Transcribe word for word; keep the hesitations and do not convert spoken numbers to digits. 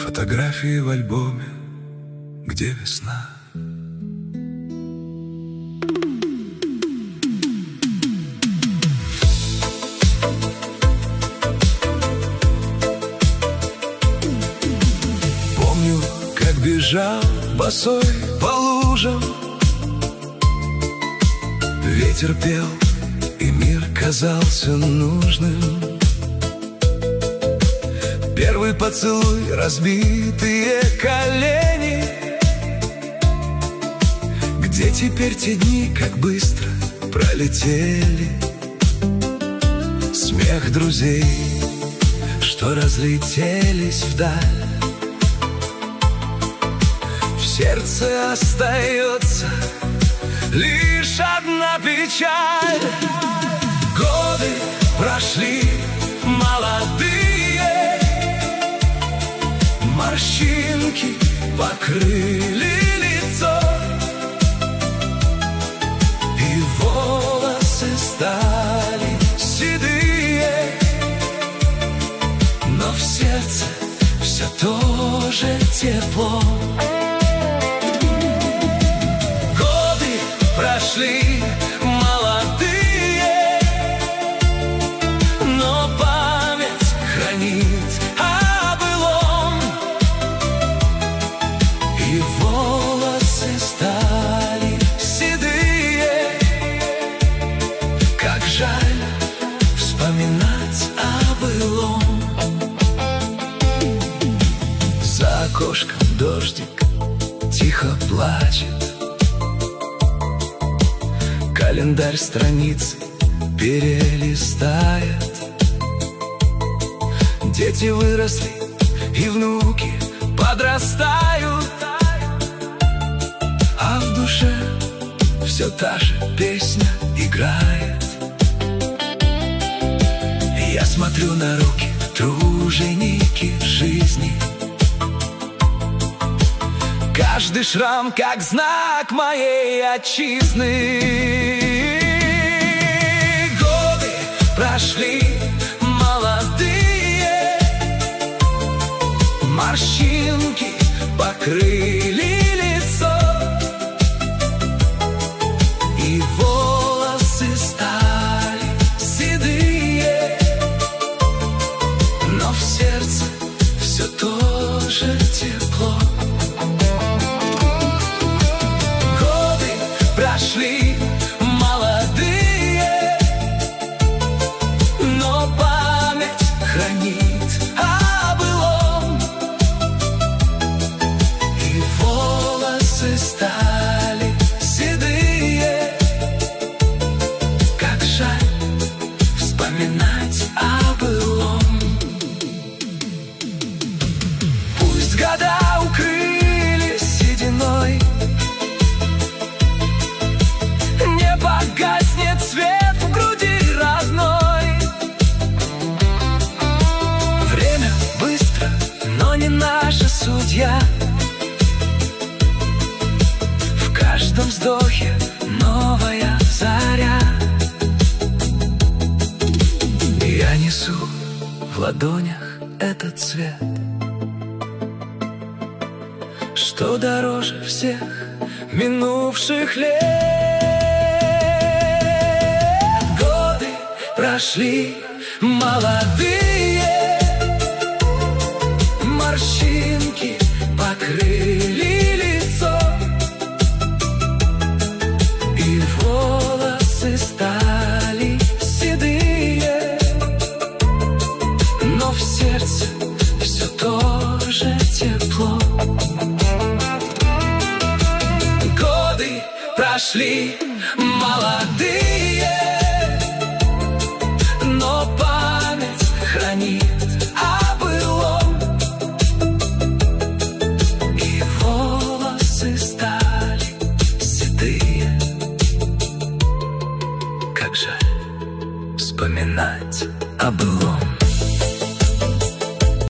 Фотографии в альбоме, где весна. Помню, как бежал босой по лужам, ветер пел, и мир казался нужным. Первый поцелуй, разбитые колени. Где теперь те дни, как быстро пролетели? Смех друзей, что разлетелись вдаль. В сердце остается лишь одна печаль. Годы прошли молодые, морщинки покрыли лицо, и волосы стали седые, но в сердце все тоже тепло. Годы прошли молодые, но память хранит о былом, и волосы стали седые. Как жаль вспоминать о былом. За окошком дождик тихо плачет, календарь страницы перелистает. Дети выросли, и внуки подрастают, а в душе все та же песня играет. Я смотрю на руки, труженики жизни. Каждый шрам как знак моей отчизны. Годы прошли молодые, морщинки покрыли лицо, и волосы стали седые, но в сердце все тоже тепло. Годы прошли молодые, но память хранит о былом, и волосы стали седые. Как жаль вспоминать о былом. Пусть года укрылись сединой, не погаснет свет в груди родной. Время быстро, но не наша судья. В каждом вздохе новая заря. Я несу в ладонях этот цвет, что дороже всех минувших лет. Годы прошли молодые, морщинки покрыли лицо, и волосы стали седые, но в сердце